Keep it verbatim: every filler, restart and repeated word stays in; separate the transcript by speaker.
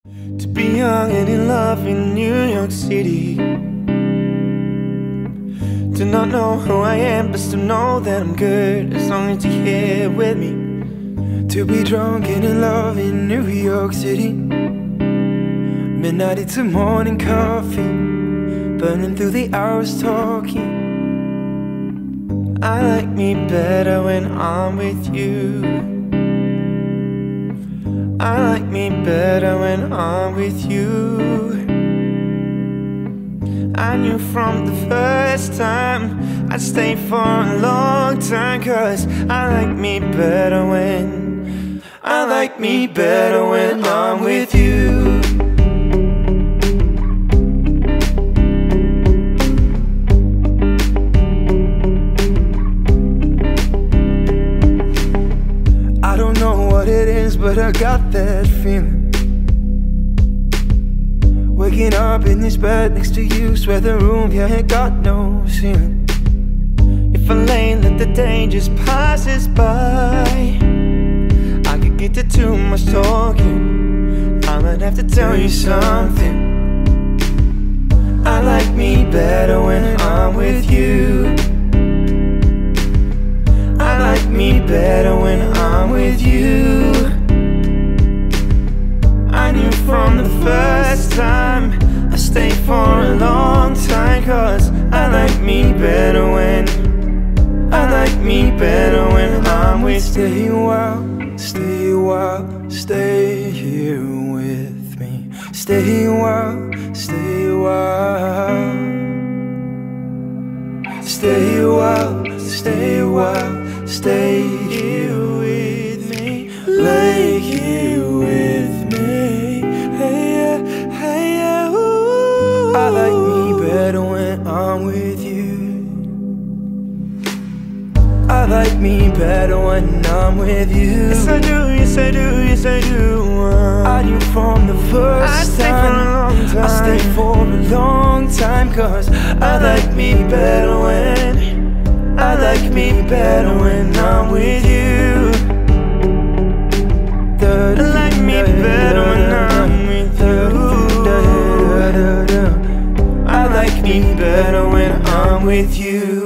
Speaker 1: To be young and in love in New York City, to not know who I am but still know that I'm good as long as you're here with me.
Speaker 2: To be drunk and in love in New York City, midnight into morning coffee, burning through the hours talking.
Speaker 1: I like me better when I'm with you. I like me better when I'm with you. I knew from the first time I'd stay for a long time, 'cause I like me better when I like me better when I'm with you.
Speaker 2: I don't know what it is, but I got that feeling. Waking up in this bed next to you, swear the room, yeah, it got no ceiling.
Speaker 1: If I lay and let the day just passes by, I could get to too much talking. I might have to tell you something. I like me better when I'm with you. I like me better when I'm with you. I knew from the first time I stay for a long time, 'cause I like me better when I like me better when I'm with you.
Speaker 2: Stay a while, stay a while, stay here with me. Stay a while, stay a while. Stay a while, stay a while, stay here with me. Lay here with me. Hey yeah, hey yeah, ooh. I like me better when I'm with you. I like me better when I'm with you.
Speaker 1: Yes I do, yes I do, yes I do. uh,
Speaker 2: I knew from the first
Speaker 1: I stay
Speaker 2: time,
Speaker 1: for a long time.
Speaker 2: I stay for a long time, 'cause I like me better when I like me better when I'm with you.
Speaker 1: I like me better when I'm with you.
Speaker 2: I like me better when I'm with you.